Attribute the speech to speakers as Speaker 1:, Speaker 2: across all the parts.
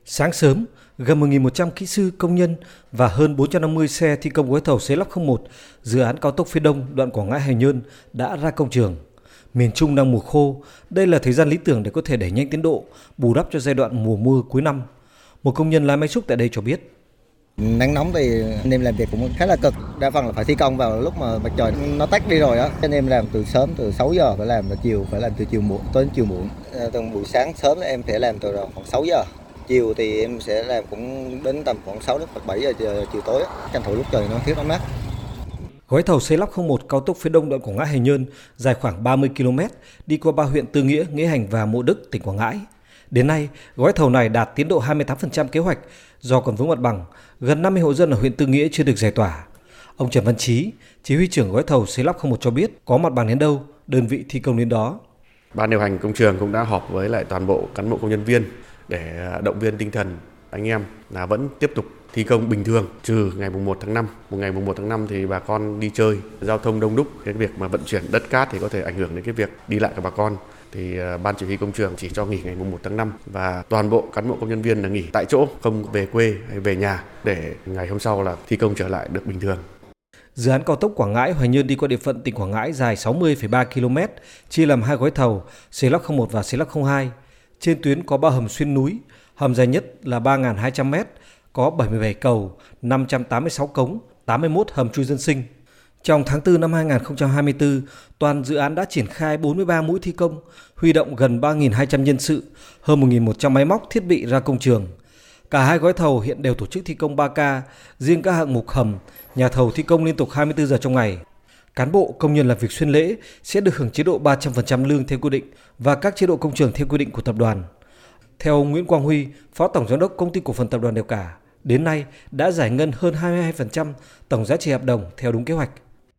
Speaker 1: Sáng sớm, gần 1.100 kỹ sư, công nhân và hơn 450 xe thi công gói thầu Xây lắp 01, dự án cao tốc phía Đông đoạn Quảng Ngãi - Hoài Nhơn đã ra công trường. Miền Trung đang mùa khô, đây là thời gian lý tưởng để có thể đẩy nhanh tiến độ, bù đắp cho giai đoạn mùa mưa cuối năm. Một công nhân lái máy xúc tại đây cho biết.
Speaker 2: Nắng nóng thì anh em làm việc cũng khá là cực, đa phần là phải thi công vào lúc mà mặt trời nó tắt đi rồi á. Anh em làm từ sớm, từ 6 giờ phải làm, phải làm từ chiều muộn tới chiều muộn. Từ buổi sáng sớm em phải làm từ khoảng 6 giờ. Chiều thì em sẽ làm cũng đến tầm khoảng 6 đến 7 giờ chiều tối, tranh thủ lúc trời nó thiếu mát.
Speaker 1: Gói thầu Xây lắp 01 cao tốc phía Đông đoạn Quảng Ngãi - Hoài Nhơn dài khoảng 30 km, đi qua ba huyện Tư Nghĩa, Nghĩa Hành và Mộ Đức, tỉnh Quảng Ngãi. Đến nay, gói thầu này đạt tiến độ 28% kế hoạch do còn vướng mặt bằng, gần 50 hộ dân ở huyện Tư Nghĩa chưa được giải tỏa. Ông Trần Văn Chí, chỉ huy trưởng gói thầu Xây lắp 01 cho biết, có mặt bằng đến đâu, đơn vị thi công đến đó.
Speaker 3: Ban điều hành công trường cũng đã họp với lại toàn bộ cán bộ công nhân viên để động viên tinh thần anh em là vẫn tiếp tục thi công bình thường, trừ ngày mùng 1 tháng 5. Ngày mùng 1 tháng 5 thì bà con đi chơi, giao thông đông đúc, cái việc mà vận chuyển đất cát thì có thể ảnh hưởng đến cái việc đi lại của bà con. Thì ban chỉ huy công trường chỉ cho nghỉ ngày mùng 1 tháng 5 và toàn bộ cán bộ công nhân viên là nghỉ tại chỗ, không về quê hay về nhà để ngày hôm sau là thi công trở lại được bình thường.
Speaker 1: Dự án cao tốc Quảng Ngãi - Hoài Nhơn đi qua địa phận tỉnh Quảng Ngãi dài 60,3 km, chia làm hai gói thầu Xây lắp 01 và Xây lắp 02. Trên tuyến có 3 hầm xuyên núi, hầm dài nhất là 3.200 m, có 77 cầu, 586 cống, 81 hầm chui dân sinh. Trong tháng 4 năm 2024, toàn dự án đã triển khai 43 mũi thi công, huy động gần 3.200 nhân sự, hơn 1.100 máy móc thiết bị ra công trường. Cả hai gói thầu hiện đều tổ chức thi công 3K, riêng các hạng mục hầm, nhà thầu thi công liên tục 24 giờ trong ngày. Cán bộ, công nhân làm việc xuyên lễ sẽ được hưởng chế độ 300% lương theo quy định và các chế độ công trường theo quy định của tập đoàn. Theo ông Nguyễn Quang Huy, Phó Tổng Giám đốc Công ty Cổ phần Tập đoàn Đèo Cả, đến nay đã giải ngân hơn 22% tổng giá trị hợp đồng theo đúng kế hoạch.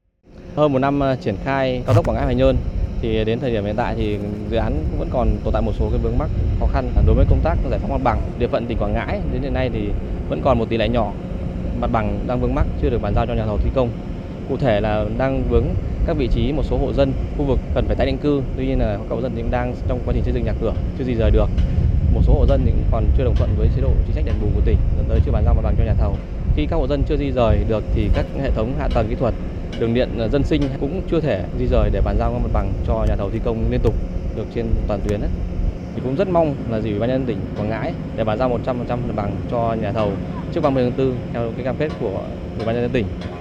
Speaker 4: Hơn một năm triển khai cao tốc Quảng Ngãi - Hoài Nhơn thì đến thời điểm hiện tại thì dự án vẫn còn tồn tại một số cái vướng mắc khó khăn đối với công tác giải phóng mặt bằng. Địa phận tỉnh Quảng Ngãi đến hiện nay thì vẫn còn một tỷ lệ nhỏ mặt bằng đang vướng mắc chưa được bàn giao cho nhà thầu thi công. Cụ thể là đang vướng các vị trí một số hộ dân khu vực cần phải tái định cư, tuy nhiên là các hộ dân cũng đang trong quá trình xây dựng nhà cửa chưa di rời được. Một số hộ dân thì cũng còn chưa đồng thuận với chế độ chính sách đền bù của tỉnh, dẫn tới chưa bàn giao mặt bằng cho nhà thầu. Khi các hộ dân chưa di rời được thì các hệ thống hạ tầng kỹ thuật, đường điện dân sinh cũng chưa thể di rời để bàn giao mặt bằng cho nhà thầu thi công liên tục được trên toàn tuyến. Thì cũng rất mong là Ủy ban nhân dân tỉnh Quảng Ngãi để bàn giao 100% mặt bằng cho nhà thầu trước 30 tháng 4 theo cái cam kết của Ủy ban nhân dân tỉnh.